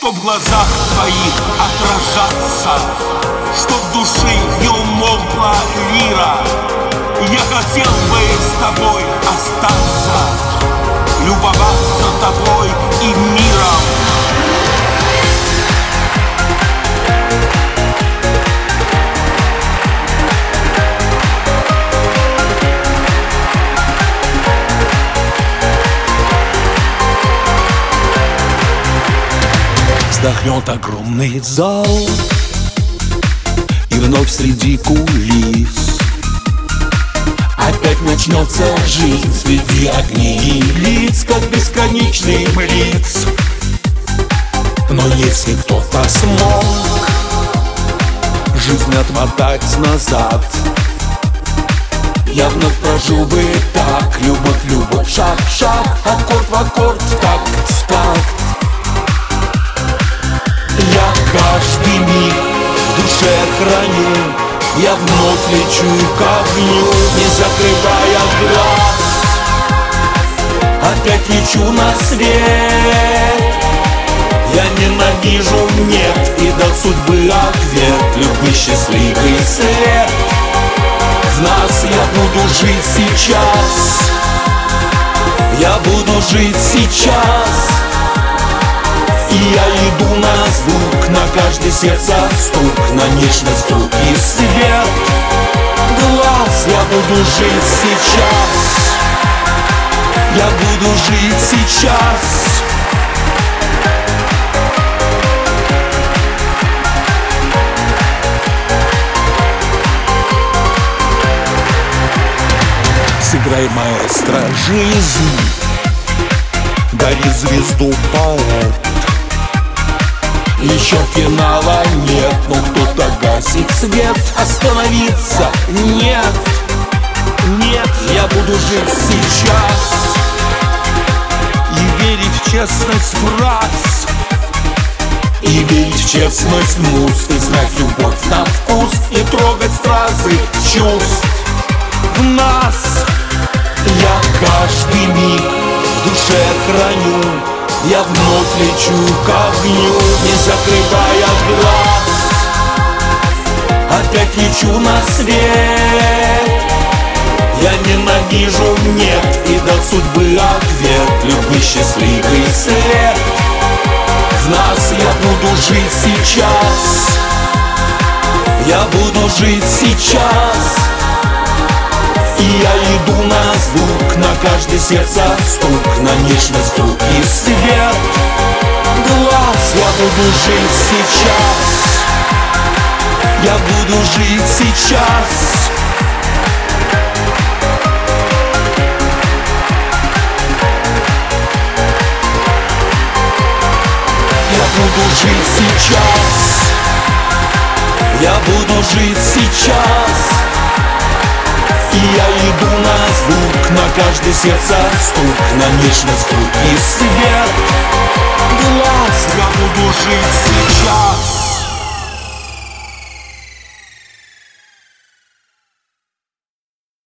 Чтоб в глазах твоих отражаться, чтоб в души не умолкла лира. Я хотел бы с тобой остаться, любоваться тобой и миром. Вздохнет огромный зал, и вновь среди кулис опять начнется жизнь среди огней и лиц, как бесконечный блиц. Но если кто-то смог жизнь отмотать назад, я вновь прожил бы так: любовь, любовь, шаг в шаг, аккорд в аккорд, такт в такт. Я каждый миг в душе храню, я вновь лечу к огню, не закрывая глаз. Опять лечу на свет. Я ненавижу нет и дал судьбы ответ. Любви счастливый свет. В нас я буду жить сейчас. Я буду жить сейчас. И я иду на звук, на каждый сердце стук, на нежность стук и свет глаз. Я буду жить сейчас. Я буду жить сейчас. Сыграй, маэстро, жизнь, дари звезду, поэт. Еще финала нет, но кто-то гасит свет. Остановиться нет, нет. Я буду жить сейчас и верить в честность фраз, и верить в честность муз, и знать любовь на вкус, и трогать стразы чувств в нас. Я каждый миг в душе храню, я вновь лечу к огню, не закрывая глаз. Опять лечу на свет. Я ненавижу нет и дал судьбы ответ. Любви счастливый свет. В нас я буду жить сейчас. Я буду жить сейчас. И я иду на звук, на каждый сердце стук, на нежность стук и свет глаз. Я буду жить сейчас. Я буду жить сейчас. Я буду жить сейчас. Я буду жить сейчас. И я иду на звук, на каждый сердце стук, на нежность стук и свет глаз. Я буду жить